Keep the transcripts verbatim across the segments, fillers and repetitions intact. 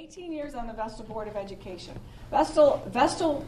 eighteen years on the Vestal Board of Education. Vestal, Vestal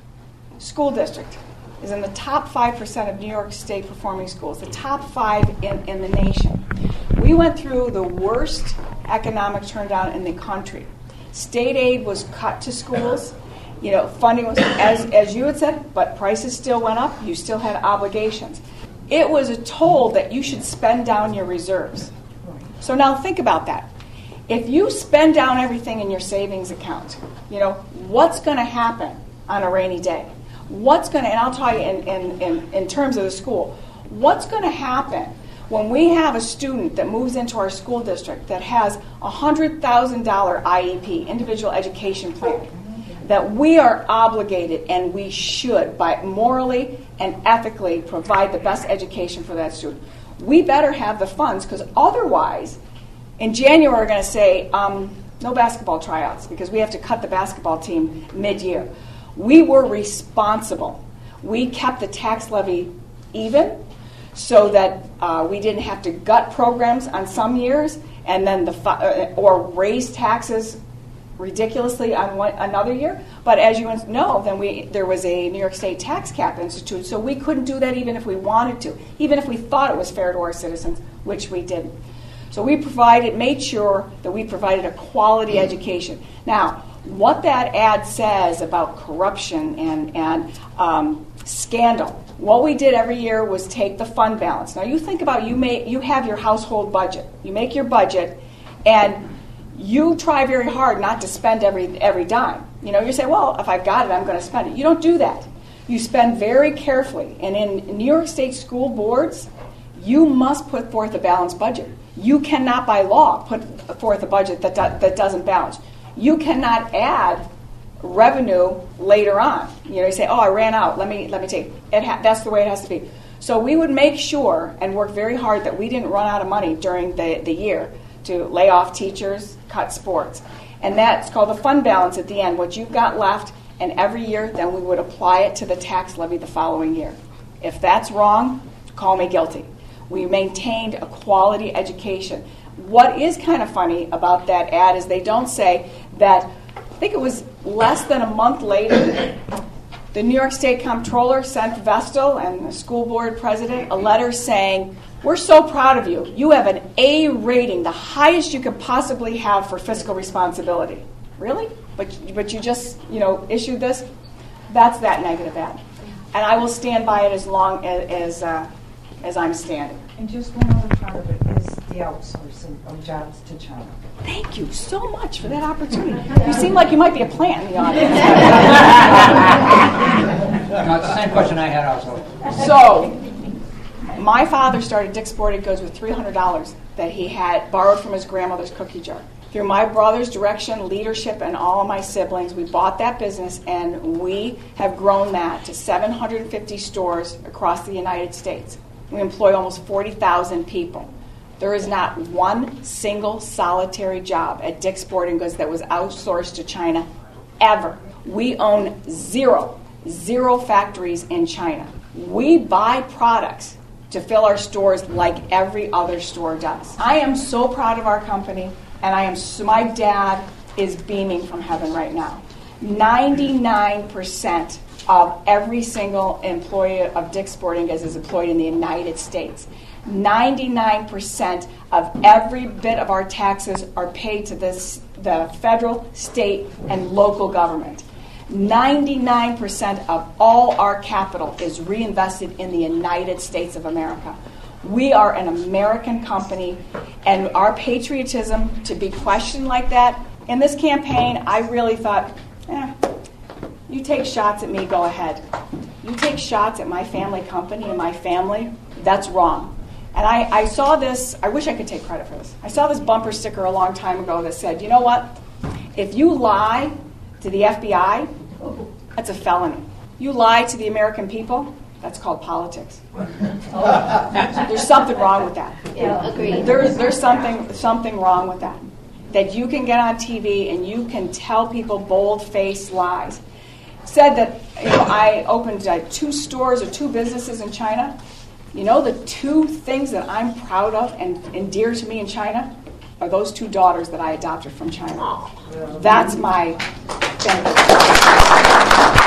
School District is in the top five percent of New York State performing schools, the top five in, in the nation. We went through the worst economic turndown in the country. State aid was cut to schools. You know, funding was, as, as you had said, but prices still went up. You still had obligations. It was told that you should spend down your reserves. So now think about that. If you spend down everything in your savings account, you know, what's going to happen on a rainy day? What's going to, and I'll tell you in, in, in, in terms of the school, what's going to happen when we have a student that moves into our school district that has a one hundred thousand dollars I E P, individual education plan, that we are obligated and we should, by morally and ethically, provide the best education for that student. We better have the funds, because otherwise, in January, we're going to say, um, no basketball tryouts, because we have to cut the basketball team mid-year. We were responsible. We kept the tax levy even so that uh, we didn't have to gut programs on some years and then the uh, or raise taxes ridiculously on one, another year. But as you know, then we there was a New York State tax cap institute, so we couldn't do that even if we wanted to, even if we thought it was fair to our citizens, which we didn't. So we provided, made sure that we provided a quality education. Now, what that ad says about corruption and, and um, scandal, what we did every year was take the fund balance. Now, you think about, you may, you have your household budget. You make your budget, and you try very hard not to spend every every dime. You know, you say, well, if I've got it, I'm going to spend it. You don't do that. You spend very carefully. And in New York State school boards, you must put forth a balanced budget. You cannot, by law, put forth a budget that do, that doesn't balance. You cannot add revenue later on. You know, you say, oh, I ran out. Let me let me take it. Ha- that's the way it has to be. So we would make sure and work very hard that we didn't run out of money during the, the year to lay off teachers, cut sports. And that's called the fund balance at the end, what you've got left, and every year then we would apply it to the tax levy the following year. If that's wrong, call me guilty. We maintained a quality education. What is kind of funny about that ad is they don't say that, I think it was less than a month later, the New York State Comptroller sent Vestal and the school board president a letter saying, we're so proud of you. You have an A rating, the highest you could possibly have for fiscal responsibility. Really? But but you just, you know, issued this? That's that negative ad. And I will stand by it as long as as, uh, as I'm standing. And just one other part of it is the outsourcing of jobs to China. Thank you so much for that opportunity. You seem like you might be a plant in the audience. No, it's the same question I had also. So, my father started Dick's Sporting Goods with three hundred dollars that he had borrowed from his grandmother's cookie jar. Through my brother's direction, leadership, and all of my siblings, we bought that business, and we have grown that to seven hundred fifty stores across the United States. We employ almost forty thousand people. There is not one single solitary job at Dick's Sporting Goods that was outsourced to China, ever. We own zero, zero factories in China. We buy products to fill our stores like every other store does. I am so proud of our company, and I am so, my dad is beaming from heaven right now. ninety-nine percent of every single employee of Dick's Sporting Goods is employed in the United States. ninety-nine percent of every bit of our taxes are paid to this, the federal, state, and local government. ninety-nine percent of all our capital is reinvested in the United States of America. We are an American company, and our patriotism to be questioned like that, in this campaign, I really thought, eh, you take shots at me, go ahead. You take shots at my family company and my family, that's wrong. And I, I saw this, I wish I could take credit for this. I saw this bumper sticker a long time ago that said, you know what? If you lie to the F B I, that's a felony. You lie to the American people, that's called politics. There's something wrong with that. Yeah, agreed. There's there's something something wrong with that. That you can get on T V and you can tell people bold-faced lies. Said that, you know, I opened uh, two stores or two businesses in China. You know the two things that I'm proud of and, and dear to me in China? are those two daughters that I adopted from China. That's my thing.